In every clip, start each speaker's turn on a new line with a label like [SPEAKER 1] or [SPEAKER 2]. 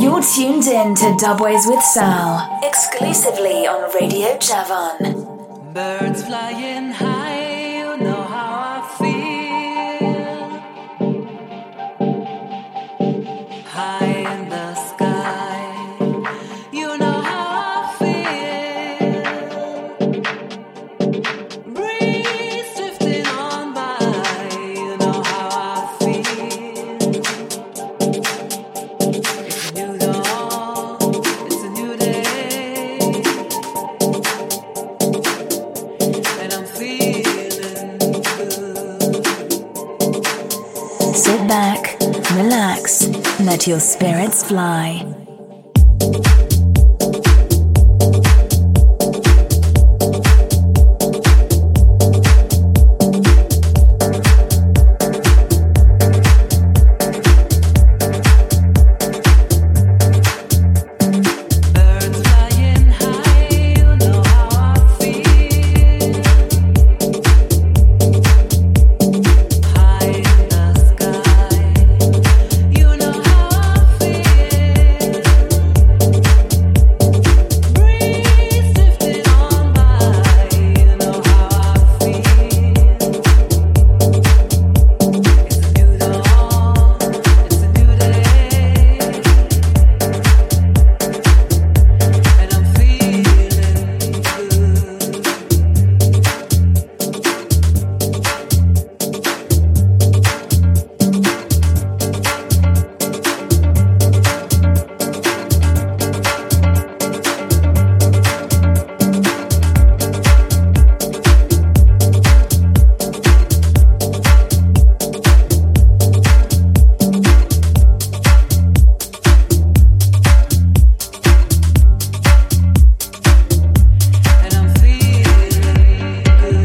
[SPEAKER 1] You're tuned in to Dubways with Sal, exclusively on Radio Javan.
[SPEAKER 2] Birds flying high, you know how I feel. High in the sky, you know how I feel. Breeze drifting on by, you know how I feel. It's a new dawn, it's a new day, and I'm feeling good.
[SPEAKER 1] Sit back, relax, let your spirits fly.
[SPEAKER 2] Birds flying high, you know how I feel. High in the sky, you know how I feel. Breeze drifting on by, you know how I feel. It's a new dawn, it's a new day, and I'm feeling good. And I'm feeling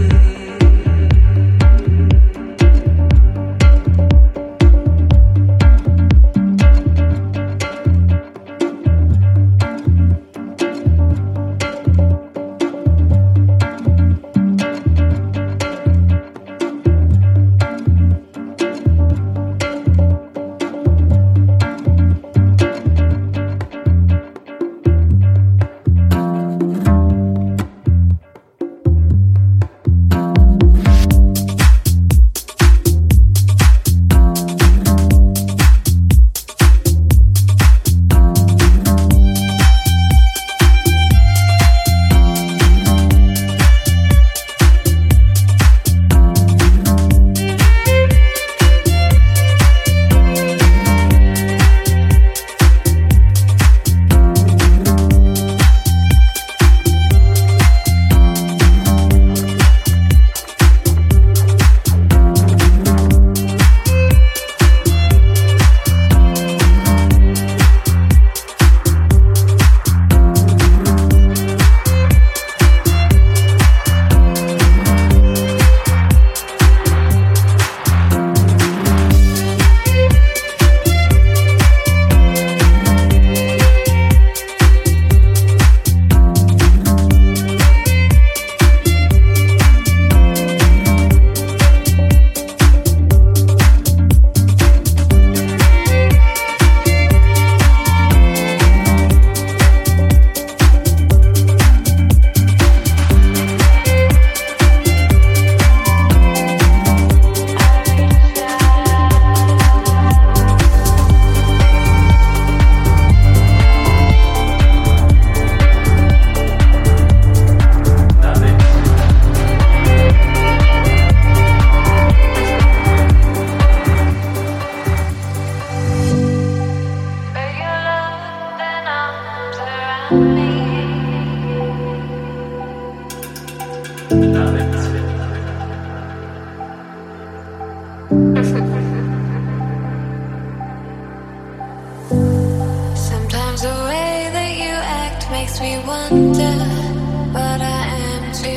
[SPEAKER 2] Sometimes the way that you act makes me wonder what I am to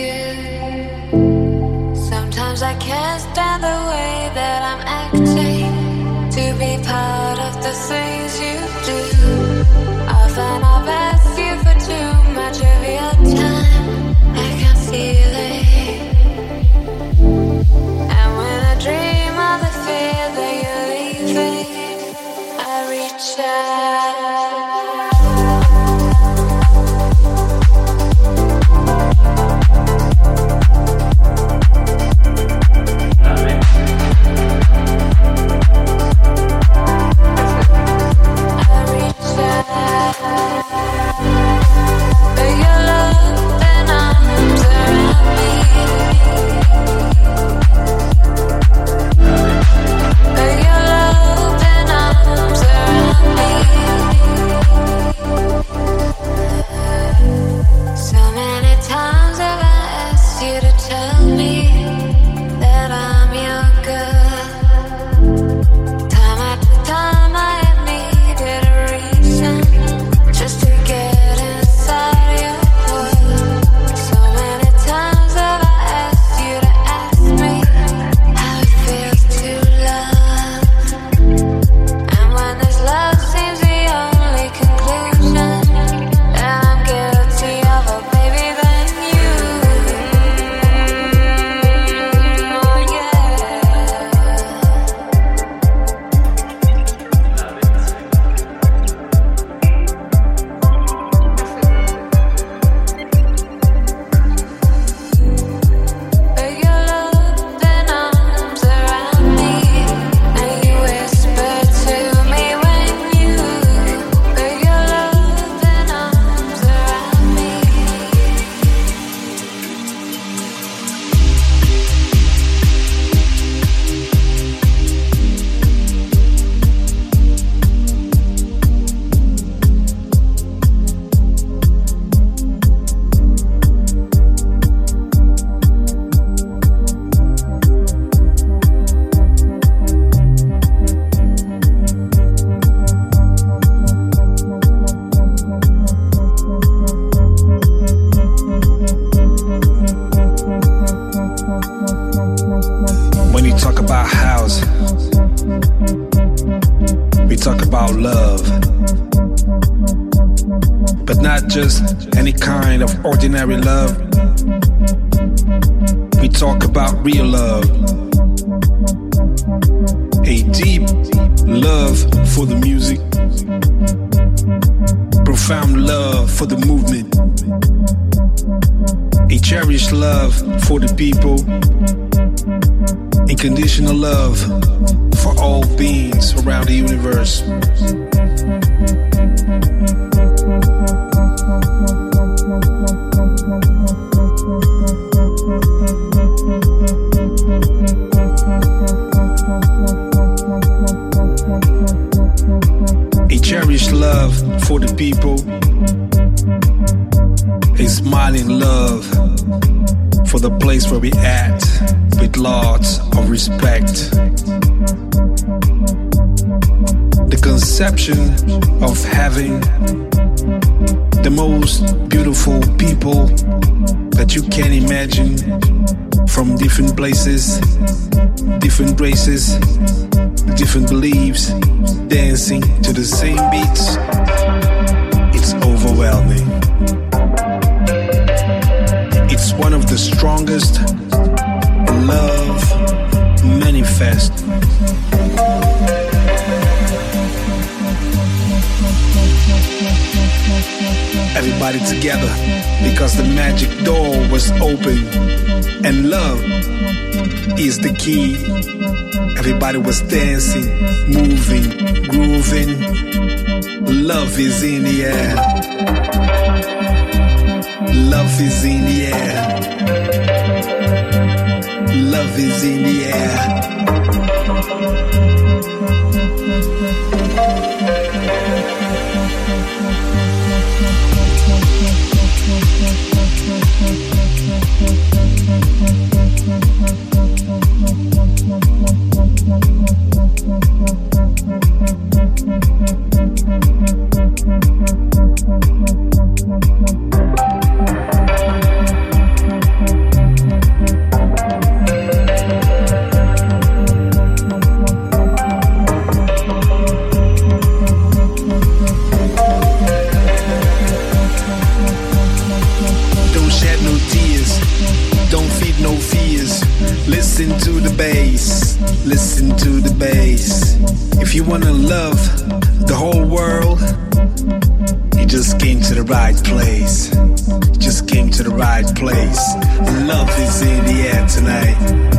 [SPEAKER 2] you. Sometimes I can't stand the way that I'm acting to be part of the things you do. Often I've asked you for too much of your time, I can feel it. And when I dream of the fear that you're leaving, I reach out.
[SPEAKER 3] we talk about love. But not just any kind of ordinary love. We talk about real love. A deep love for the music. Profound love for the movement. A cherished love for the people. Unconditional love for all beings around the universe. A cherished love for the people. A smiling love for the place where we at, with lots of respect. The conception of having the most beautiful people that you can imagine, from different places, different races, different beliefs, dancing to the same beats. It's overwhelming. It's one of the strongest love manifest. Everybody together, because the magic door was open, and love is the key. Everybody was dancing, moving, grooving. Love is in the air. Love is in the air. Love is in the air. Listen to the bass. If you wanna love the whole world, you just came to the right place. You just came to the right place. Love is in the air tonight.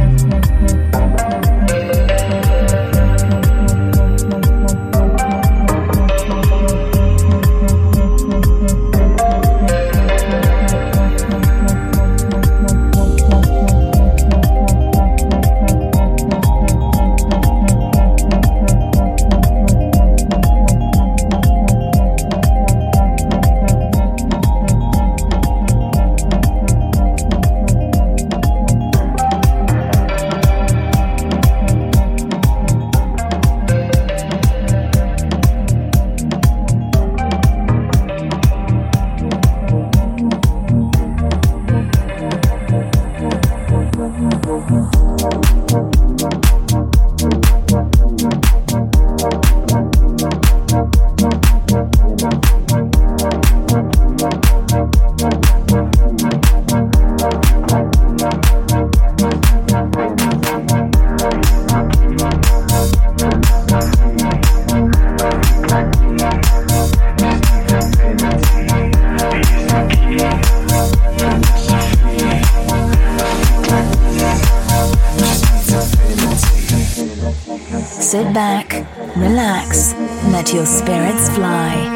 [SPEAKER 1] Sit back, relax, let your spirits fly.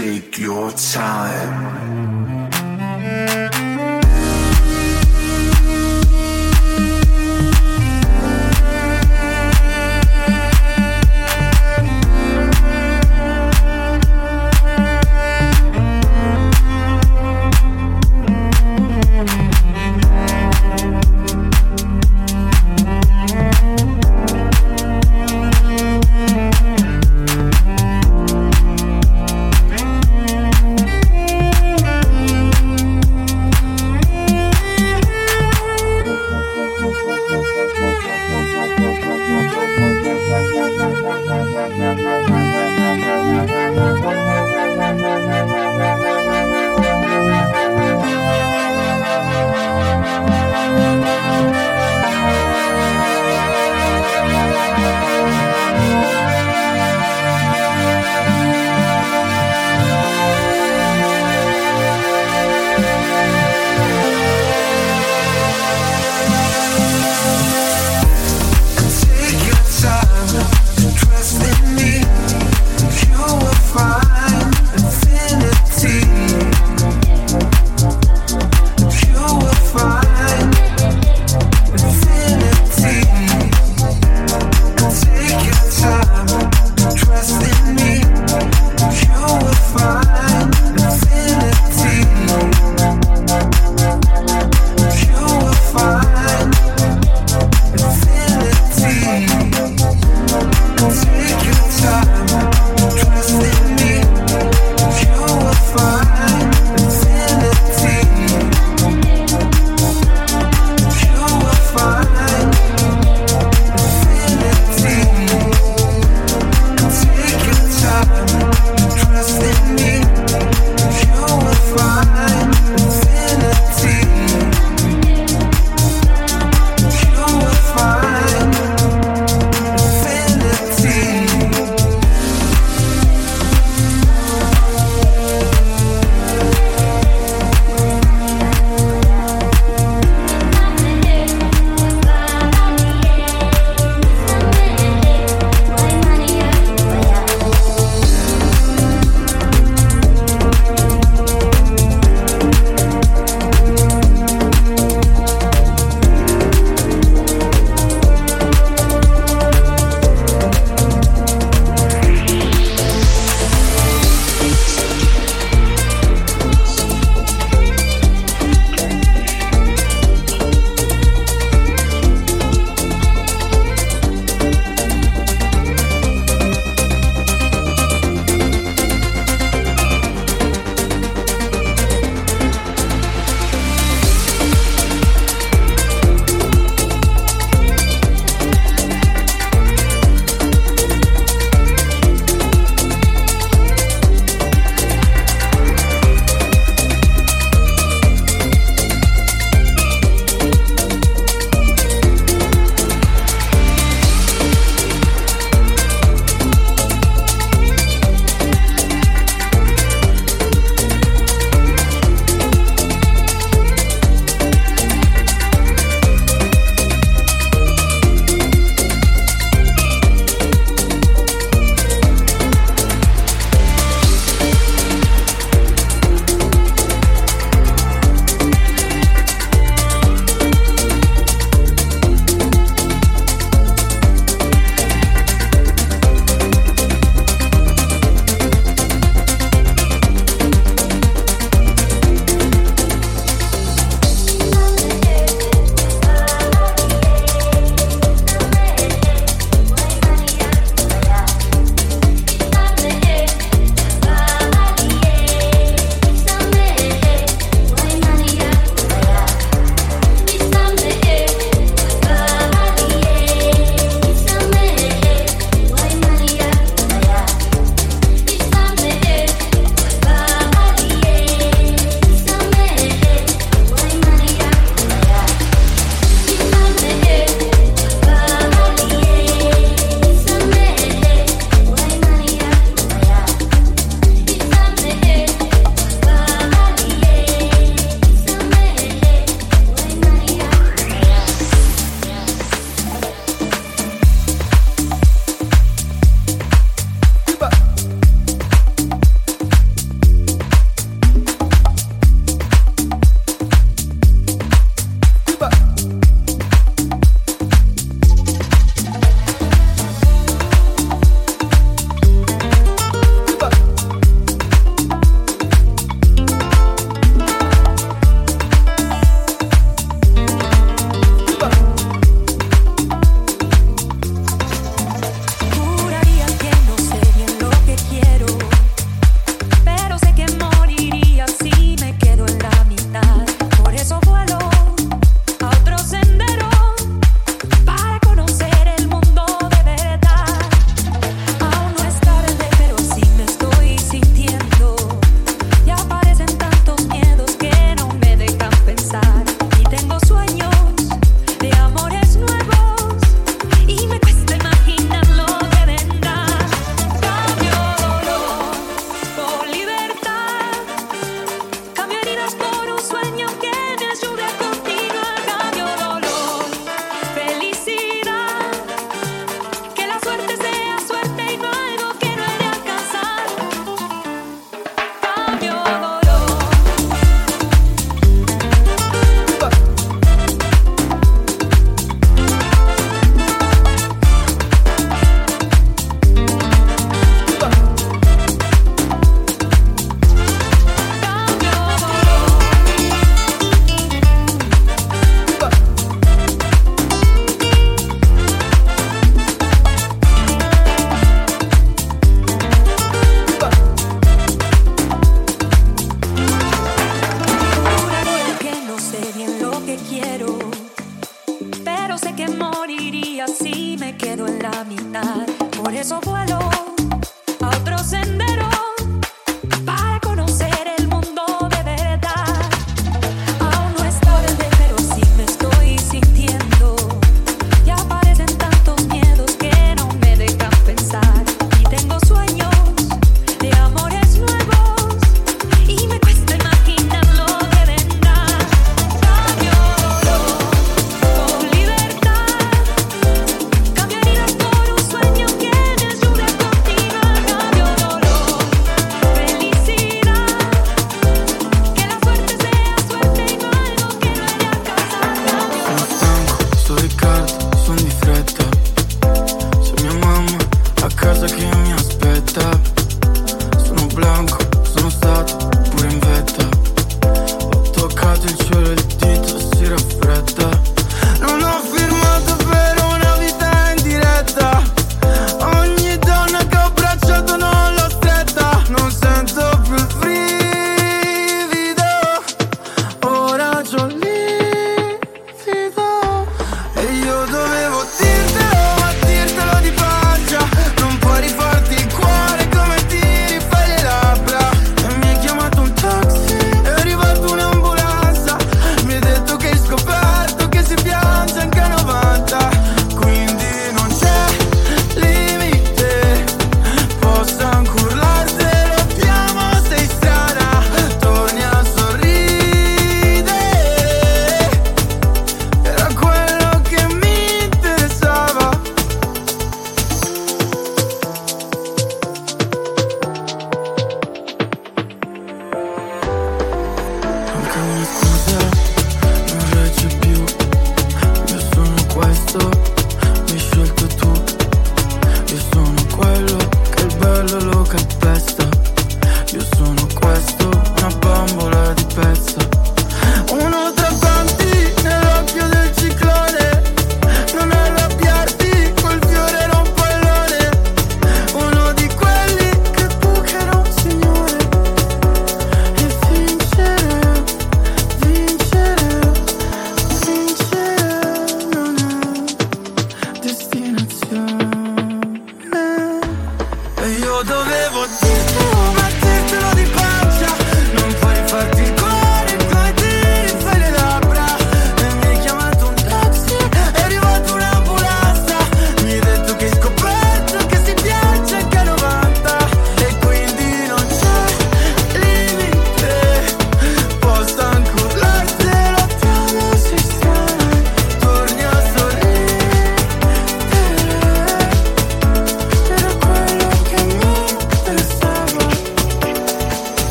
[SPEAKER 4] take your time.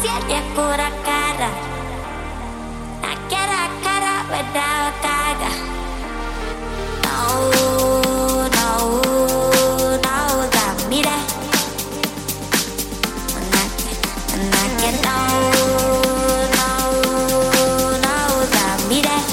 [SPEAKER 5] siete pura cara. I get a cara without gaga. No, no, no, got me there. And I get no, no, no, got me there.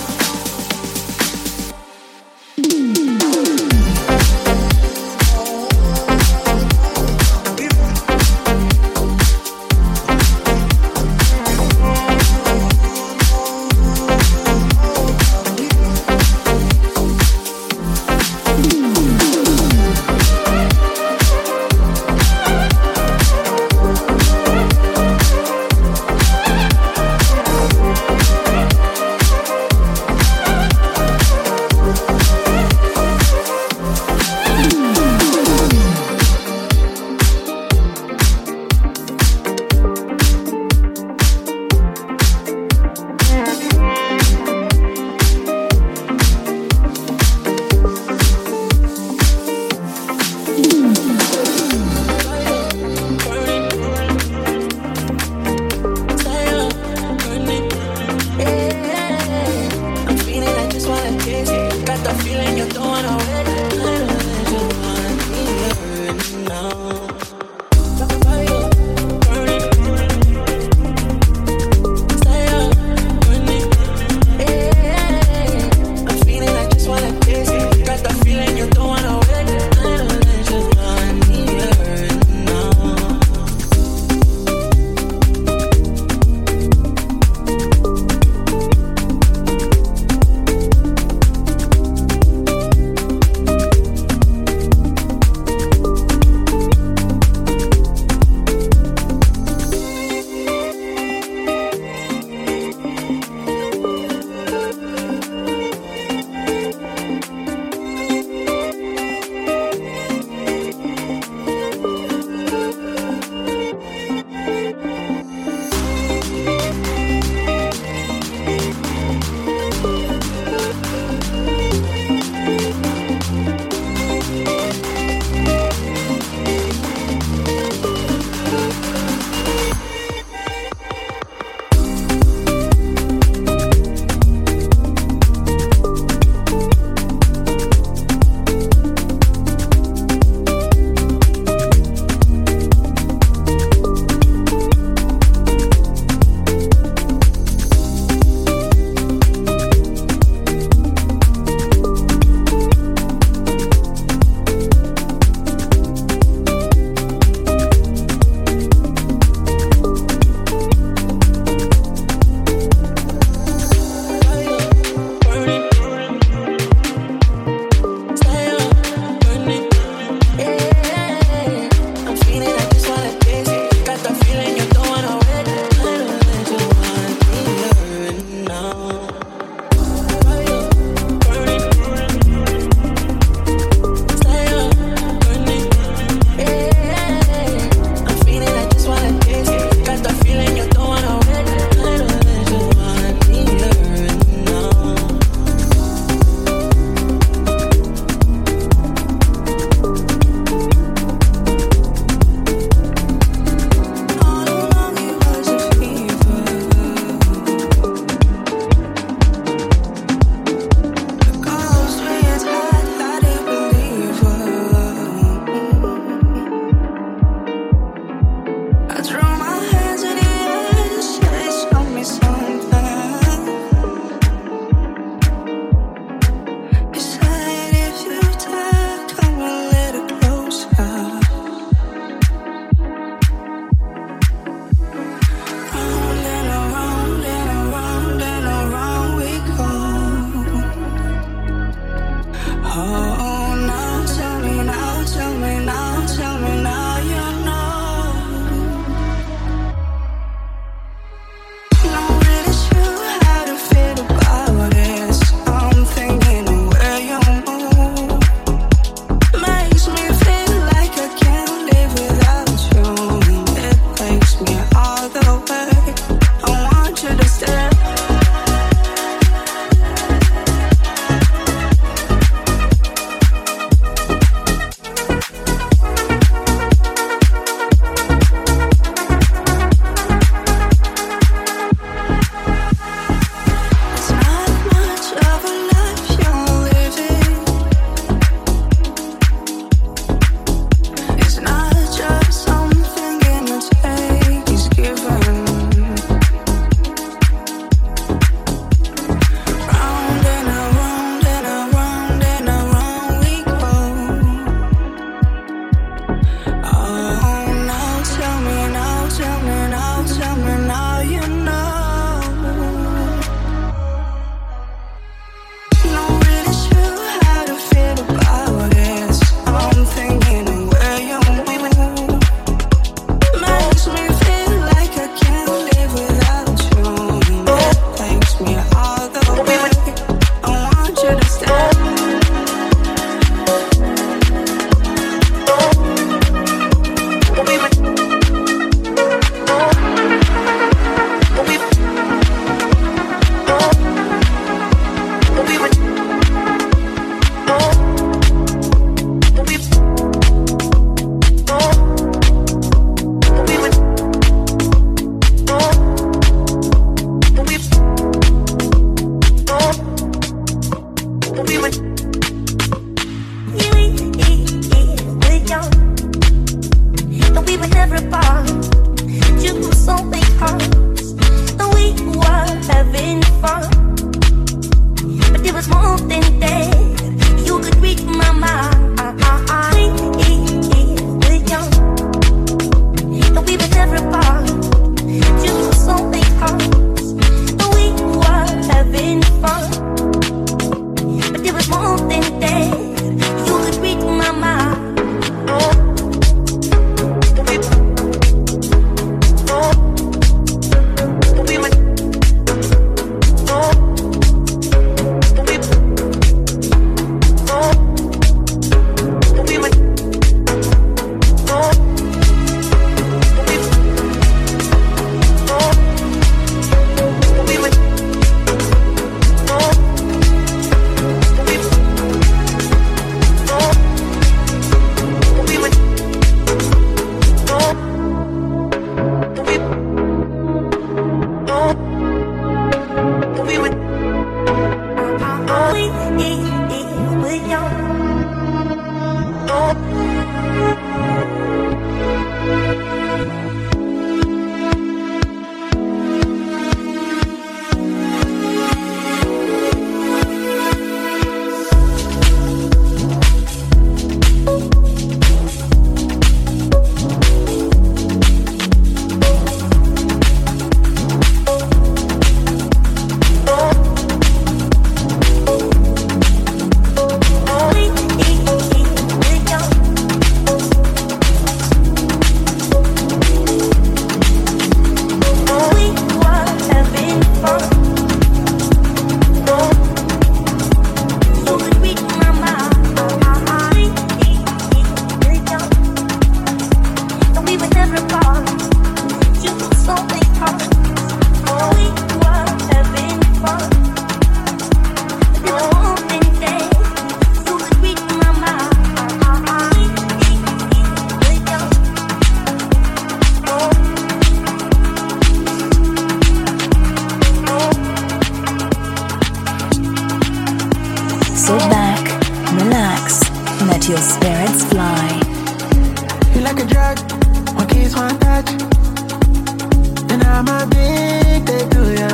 [SPEAKER 1] spirits fly.
[SPEAKER 6] You like a drug, one kiss, one touch, and I'm addicted to you.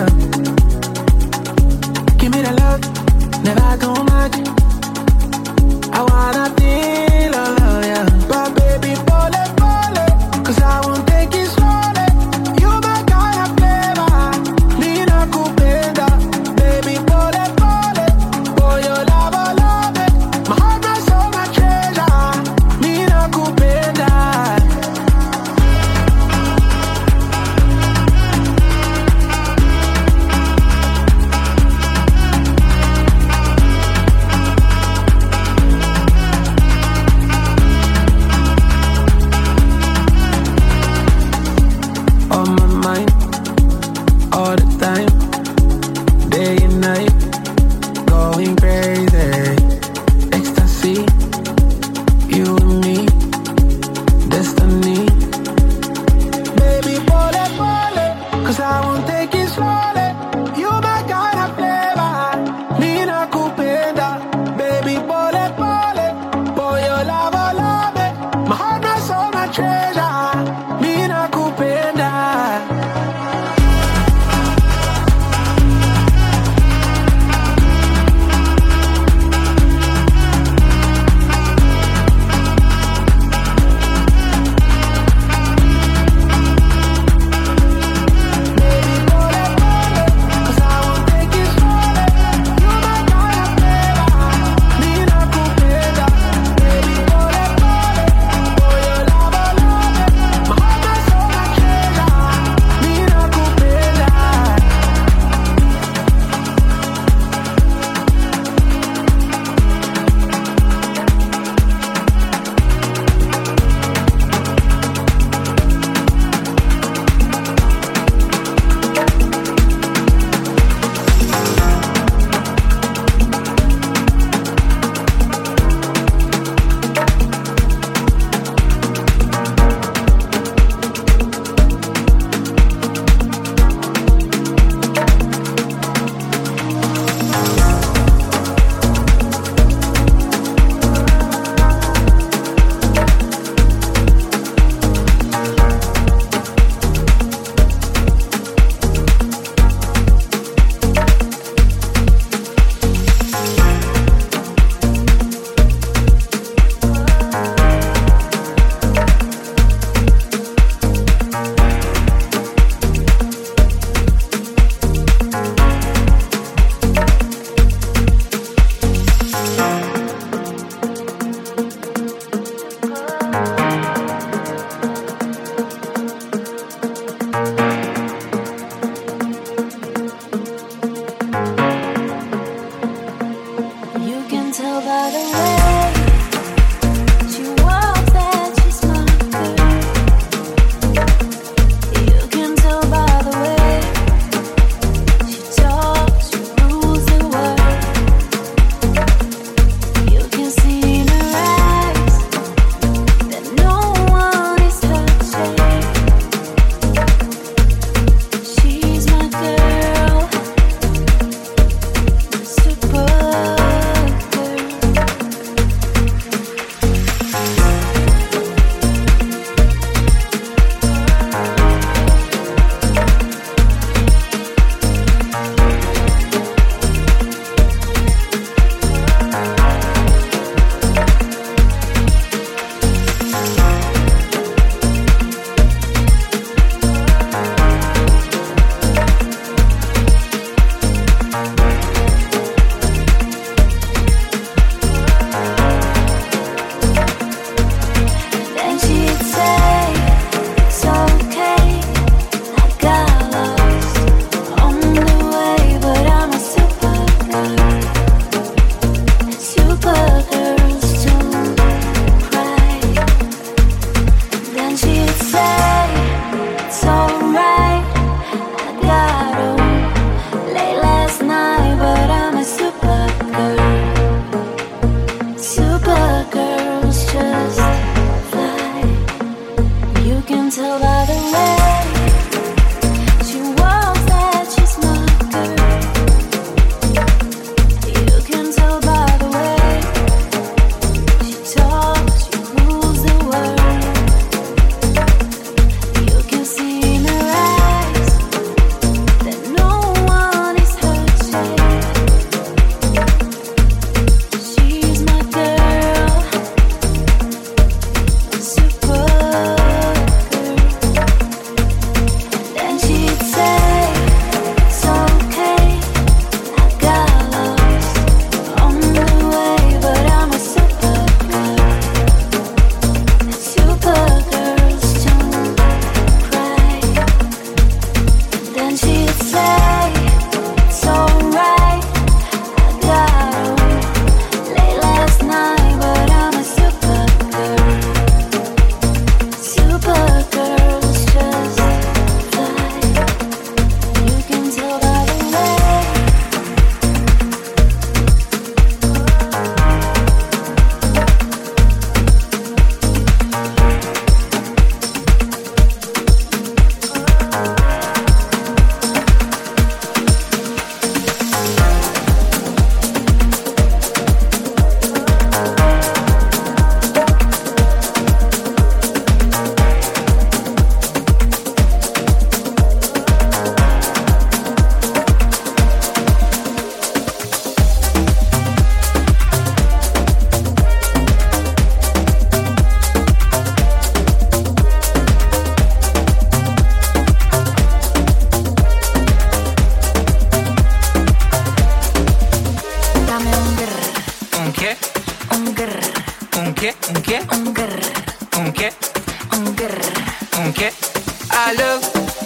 [SPEAKER 6] Give me the love, never too much. I wanna feel all of you, but baby, pull it, 'cause I won't take it slowly. You my kind of flavor, Nina Kupenda. Baby, pull it, boy, you love it. My heart is so much treasure, Nina Kupenda.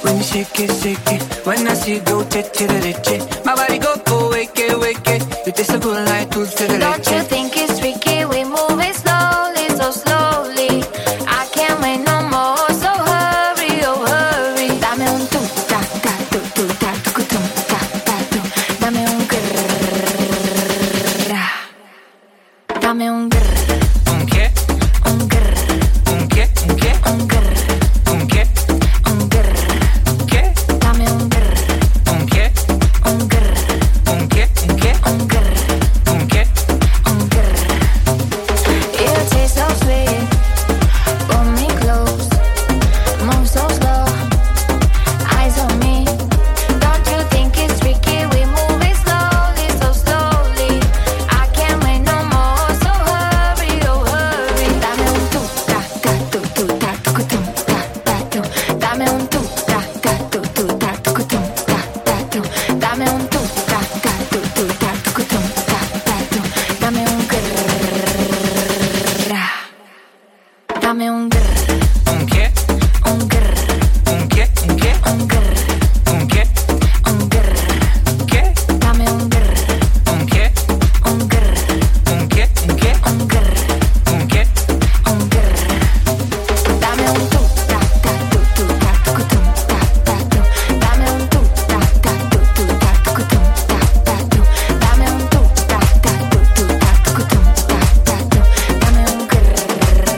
[SPEAKER 6] When you shake it, when I see you go che, my body go wake it. You taste so good like dulce de leche.
[SPEAKER 2] Don't you think it's tricky? We move it slowly, so slowly. I can't wait no more, so hurry, oh hurry. Dame un tu, ta ta tu tu ta tu tu ta ta tu. Dame un grrrr. Dame un grrrr.
[SPEAKER 6] Un che?
[SPEAKER 2] Un grrrr.
[SPEAKER 6] Un che? Un che?
[SPEAKER 2] Un grrrr.
[SPEAKER 6] Un che?
[SPEAKER 2] Un grrrr.
[SPEAKER 6] Che?
[SPEAKER 2] Dame un grrrr.
[SPEAKER 6] Un che?
[SPEAKER 2] Un grrrr.
[SPEAKER 6] Un che? Un che?
[SPEAKER 2] Un grrrr.
[SPEAKER 6] Un che?
[SPEAKER 2] Un grrrr. You taste so sweet. Pull me close. Move so slow. Eyes on me. Don't you think it's tricky? We move it slowly, so slowly. I can't wait no more, so hurry, oh hurry. Dame un tu, ta ta tu tu ta tu tu ta ta tu. Dame un tu, ta ta tu tu ta tu tu ta ta tu. Dame un tu, ta ta tu tu ta tu tu ta ta tu. Dame un grrrr. Dame un grrrr.
[SPEAKER 6] Un che?
[SPEAKER 2] Un grrrr.
[SPEAKER 6] Un che? Un che?
[SPEAKER 2] Un grrrr.
[SPEAKER 6] Un che?
[SPEAKER 2] Un grrrr.
[SPEAKER 6] Che?
[SPEAKER 2] Dame un grrrr.
[SPEAKER 6] Un che?
[SPEAKER 2] Un grrrr.
[SPEAKER 6] Un che? Un che?
[SPEAKER 2] Un grrrr.
[SPEAKER 6] Un che?
[SPEAKER 2] Un grrrr. Dame un tu, ta ta tu tu ta tu tu ta ta tu. Dame un tu, ta ta tu tu ta tu tu ta ta tu. Dame un tu, ta ta tu tu ta tu tu ta ta tu. Dame un grrrr.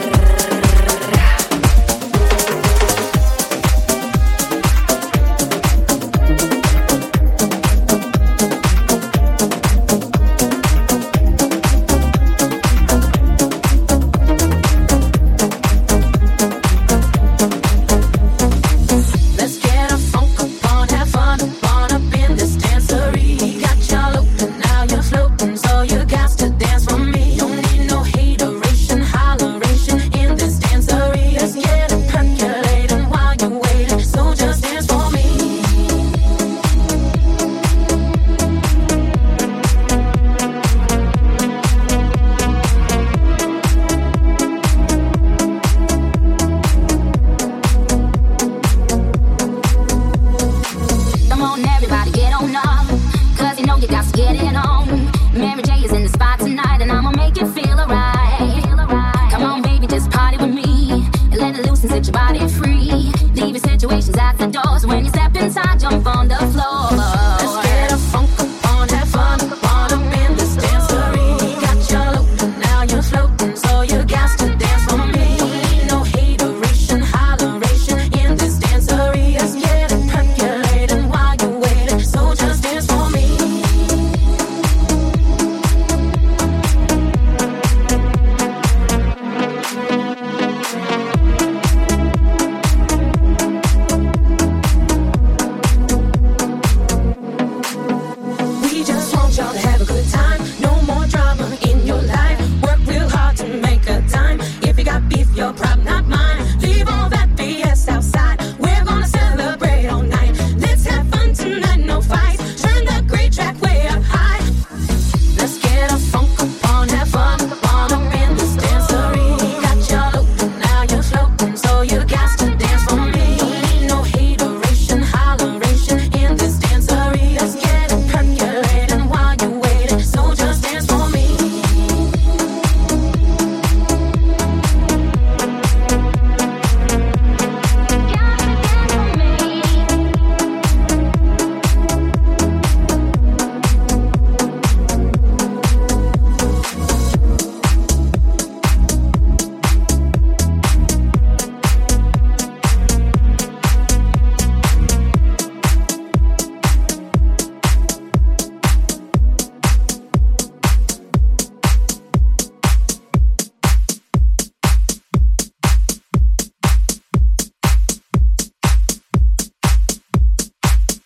[SPEAKER 7] Let's get a funk on, have fun up in this dancery. Got y'all open, now you're floating, so you got to dance for me. Don't need no hateration, holleration in this dancery. Let's get it percolating while you're waiting, so just dance for me.
[SPEAKER 5] Come on, everybody, get on up. Cause you know you got to get it on. Mary J is in the spot tonight, and I'ma make you feel alright. Come on, baby, just party with me. And let it loose and set your body free. Leave your situations at the door.